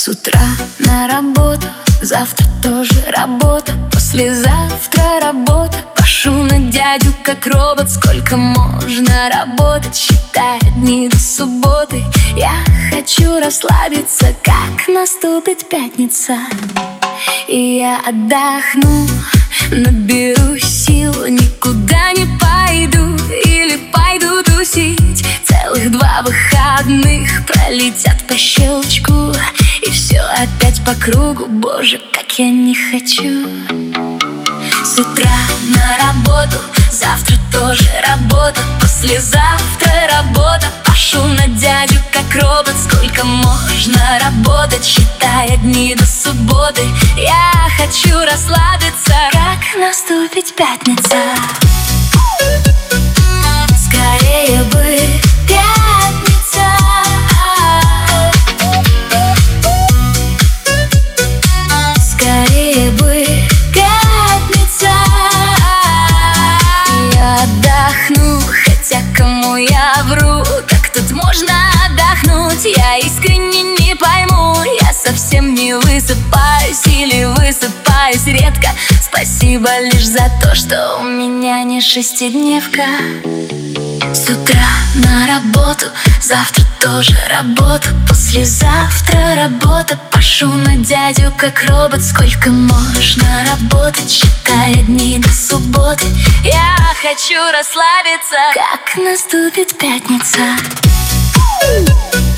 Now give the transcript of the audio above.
утра на работу, завтра тоже работа, послезавтра работа. Пашу на дядю как робот. Сколько можно работать, считая дни до субботы. Я хочу расслабиться, как наступит пятница, и я отдохну, наберу сил, никуда не пойду или пойду тусить. Целых 2 выходных пролетят по щелчку, и все опять по кругу. Боже, как я не хочу. С утра на работу, завтра тоже работа, послезавтра работа. Пашу на дядю как робот. Сколько можно работать, считая дни до субботы. Я хочу расслабиться, как наступит пятница. Скорее бы пятница. Скорее бы пятница. Я отдохну, хотя кому я вру? Как тут можно отдохнуть? Я искренне не пойму. Я совсем не высыпаюсь или высыпаюсь редко. Спасибо лишь за то, что у меня не шестидневка. С утра на работу, завтра тоже работа, послезавтра работа. Пашу на дядю как робот. Сколько можно работать, считая дни до субботы. Я хочу расслабиться, как наступит пятница.